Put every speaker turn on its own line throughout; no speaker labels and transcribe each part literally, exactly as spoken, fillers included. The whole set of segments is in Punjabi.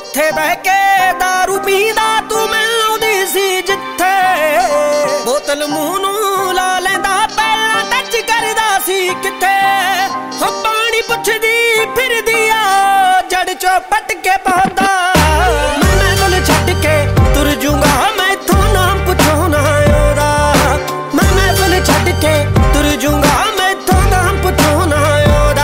ਉੱਥੇ ਬਹਿ ਕੇ ਦਾਰੂ ਪੀਂਦਾ ਤੂੰ ਮਿਲਦੀ ਸੀ ਜਿੱਥੇ ਬੋਤਲ ਮੂੰਹ ਨੂੰ ਲਾ ਲੈਂਦਾ ਪਹਿਲਾਂ ਟੱਚ ਕਰਦਾ ਸੀ ਕਿੱਥੇ ਹੋ ਪਾਣੀ ਪੁੱਛਦੀ ਫਿਰਦੀ ਆ ਜੜ ਚੋਂ ਪੱਟ ਕੇ ਪਾਉਂਦਾ ਮੈਂ ਤੈਨੂੰ ਛੱਡ ਕੇ ਤੁਰ ਜੂੰਗਾ ਮੈਥੋਂ ਨਾਮ ਪੁੱਛੋ ਨਾ ਉਹਦਾ ਮੈਂ ਤੈਨੂੰ ਛੱਡ ਕੇ ਤੁਰ ਜੂੰਗਾ ਮੈਥੋਂ ਨਾਮ ਪੁੱਛੋ ਨਾ ਉਹਦਾ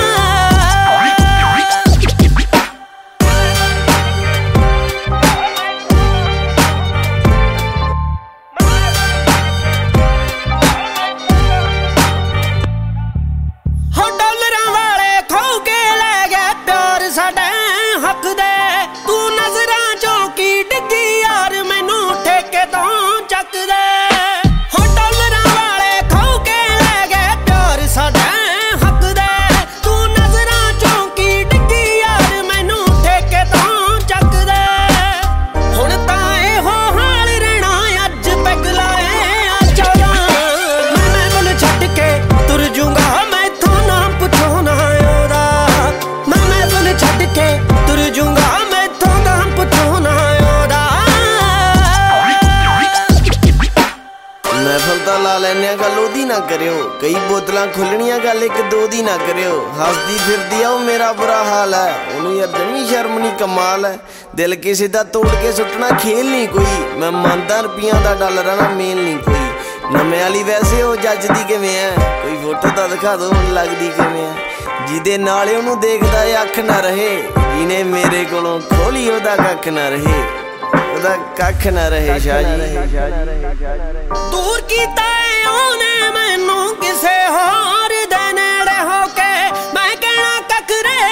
ਸਾਡੇ ਹੱਕ ਦੇ ਤੂੰ ਨਜ਼ਰਾਂ ਚੋਂ ਕੀ ਡਿੱਗੀ ਯਾਰ ਮੈਨੂੰ ਠੇਕੇ ਤੋਂ ਚੱਕ ਦੇ ਹੋ ਡਾਲਰਾਂ ਵਾਲੇ ਖੋ ਕੇ ਲੈ ਗਏ ਪਿਆਰ ਸਾਡੇ ਹੱਕ ਦੇ ਤੂੰ ਨਜ਼ਰਾਂ ਚੋਂ ਕੀ ਡਿੱਗੀ ਯਾਰ ਮੈਨੂੰ ਠੇਕੇ ਤੋਂ ਚੱਕ ਦੇ ਹੁਣ ਤਾਂ ਇਹੋ ਹਾਲ ਰਹਿਣਾ ਅੱਜ ਪੈਗ ਲਾਏ ਆ ਚੌਦਾਂ ਮੈਂ ਤੈਨੂੰ ਛੱਡ ਕੇ ਤੁਰ ਜੂੰਗਾ ਮੈਥੋਂ ਨਾਮ ਪੁੱਛੋ ਨਾ ਉਹਦਾ ਮੈਂ ਤੈਨੂੰ ਛੱਡ ਕੇ ਤੁਰ ਜੂੰਗਾ ਮੈਥੋਂ ਨਾਮ ਪੁੱਛੋ ਨਾ ਉਹਦਾ
ਮਹਿਫਲ ਤਾਂ ਲਾ ਲੈਨੇ ਆ ਗੱਲ ਉਹਦੀ ਨਾ ਕਰਿਓ ਕਈ ਬੋਤਲਾਂ ਖੁੱਲਣੀਆਂ ਗੱਲ ਇੱਕ ਦੋ ਦੀ ਨਾ ਕਰਿਓ ਹੱਸਦੀ ਫਿਰਦੀ ਆ ਉਹ ਮੇਰਾ ਬੁਰਾ ਹਾਲ ਹੈ ਉਹਨੂੰ ਯਾਰ ਜਮੀ ਸ਼ਰਮ ਨਹੀਂ ਕਮਾਲ ਹੈ ਦਿਲ ਕਿਸੇ ਦਾ ਤੋੜ ਕੇ ਸੁੱਟਣਾ ਖੇਲ ਨਹੀਂ ਕੋਈ ਮੈਂ ਮੰਨਦਾ ਰੁਪਈਆਂ ਦਾ ਡਾਲਰਾਂ ਦਾ ਮੇਲ ਨਹੀਂ ਕੋਈ ਨਵੇਂ ਵਾਲੀ ਵੈਸੇ ਉਹ ਜੱਜਦੀ ਕਿਵੇਂ ਐ ਕੋਈ ਫੋਟੋ ਤਾਂ ਦਿਖਾ ਦੋ ਹੁਣ ਲੱਗਦੀ ਕਿਵੇਂ ਐ ਜਿਹਦੇ ਨਾਲ ਉਹਨੂੰ ਦੇਖਦਾ ਅੱਖ ਨਾ ਰਹੇ ਜਿਹਨੇ ਮੇਰੇ ਕੋਲੋਂ ਖੋਲੀ ਉਹਦਾ ਕੱਖ ਨਾ ਰਹੇ ਉਹਦਾ ਕੱਖ ਨਾ ਰਹੇ ਸ਼ਾਹ ਜੀ
ਦੂਰ ਕੀਤਾ ਉਹਨੇ ਮੈਨੂੰ ਕਿਸੇ ਹੋਰ ਦੇ ਨੇੜੇ ਹੋ ਕੇ ਮੈਂ ਕਹਿਣਾ ਕੱਖ ਰਹੇ